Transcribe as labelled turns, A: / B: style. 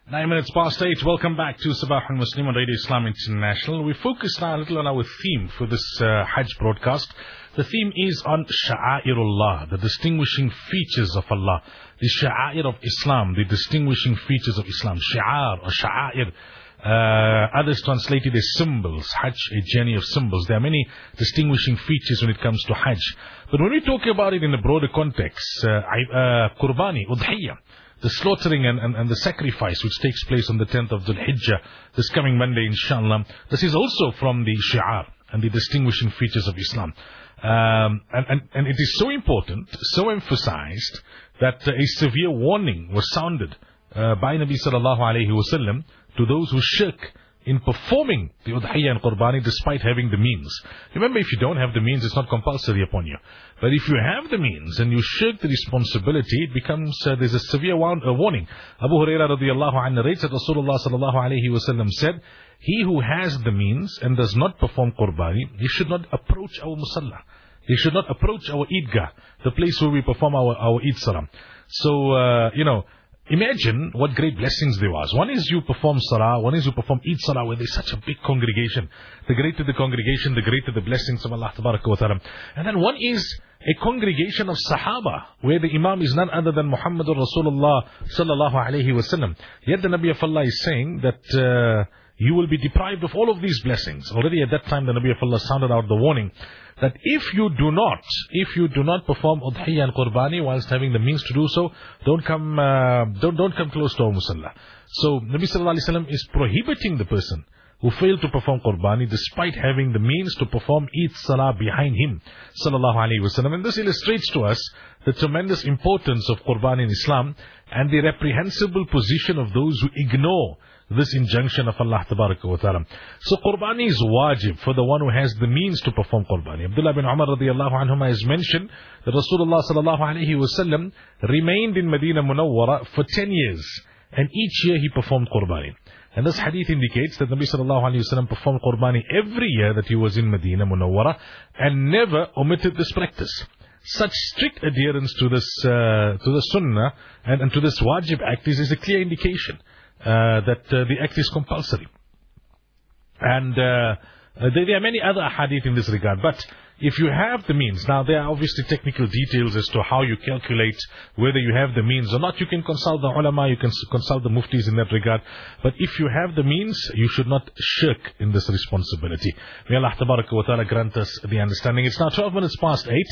A: 9 minutes past 8. Welcome back to Sabah al-Muslim on Radio Islam International. We focus now a little on our theme for this Hajj broadcast. The theme is on Sha'airullah, the distinguishing features of Allah. The Sha'air of Islam, the distinguishing features of Islam. Shi'ar or Sha'air. Others translate it as symbols. Hajj, a journey of symbols. There are many distinguishing features when it comes to Hajj. But when we talk about it in a broader context, Qurbani, Udhiyya, the slaughtering and the sacrifice which takes place on the 10th of Dhul Hijjah, this coming Monday, inshallah, this is also from the shi'ar and the distinguishing features of Islam. And it is so important, so emphasized, that a severe warning was sounded by Nabi sallallahu alayhi wa sallam to those who shirk in performing the Udhiyya and Qurbani despite having the means. Remember, if you don't have the means, it's not compulsory upon you. But if you have the means and you shirk the responsibility, it becomes, there's a severe warning. Abu Hurairah radiyallahu anhu narrates that Rasulullah sallallahu alayhi wa sallam said, he who has the means and does not perform Qurbani, he should not approach our musalla. He should not approach our Eidgah, the place where we perform our Eid Salam. So, imagine what great blessings there was. One is you perform Salah, one is you perform Eid Salah where there's such a big congregation. The greater the congregation, the greater the blessings of Allah Tabaraka wa Ta'ala. And then one is a congregation of Sahaba where the Imam is none other than Muhammadur Rasulullah sallallahu alayhi wa sallam. Yet the Nabi of Allah is saying that you will be deprived of all of these blessings. Already at that time the Nabi of Allah sounded out the warning that if you do not perform Udhiyya and Qurbani whilst having the means to do so, don't come close to our musalla. So Nabi sallallahu alaihi wasallam is prohibiting the person who failed to perform Qurbani despite having the means to perform Eid Salah behind him sallallahu alaihi wasallam. And this illustrates to us the tremendous importance of Qurbani in Islam and the reprehensible position of those who ignore this injunction of Allah Tabaraka wa Ta'ala. So Qurbani is wajib for the one who has the means to perform Qurbani. Abdullah bin Umar radiyallahu anhuma has mentioned that Rasulullah sallallahu alayhi wa sallam remained in Medina Munawwara for 10 years. And each year he performed Qurbani. And this hadith indicates that Nabi sallallahu alayhi wa sallam performed Qurbani every year that he was in Medina Munawwara and never omitted this practice. Such strict adherence to the sunnah and to this wajib act is a clear indication that the act is compulsory. And there are many other hadith in this regard. But if you have the means, now there are obviously technical details as to how you calculate whether you have the means or not. You can consult the ulama, you can consult the muftis in that regard. But if you have the means, you should not shirk in this responsibility. May Allah Tabaraka wa Ta'ala grant us the understanding. It's now 12 minutes past 8.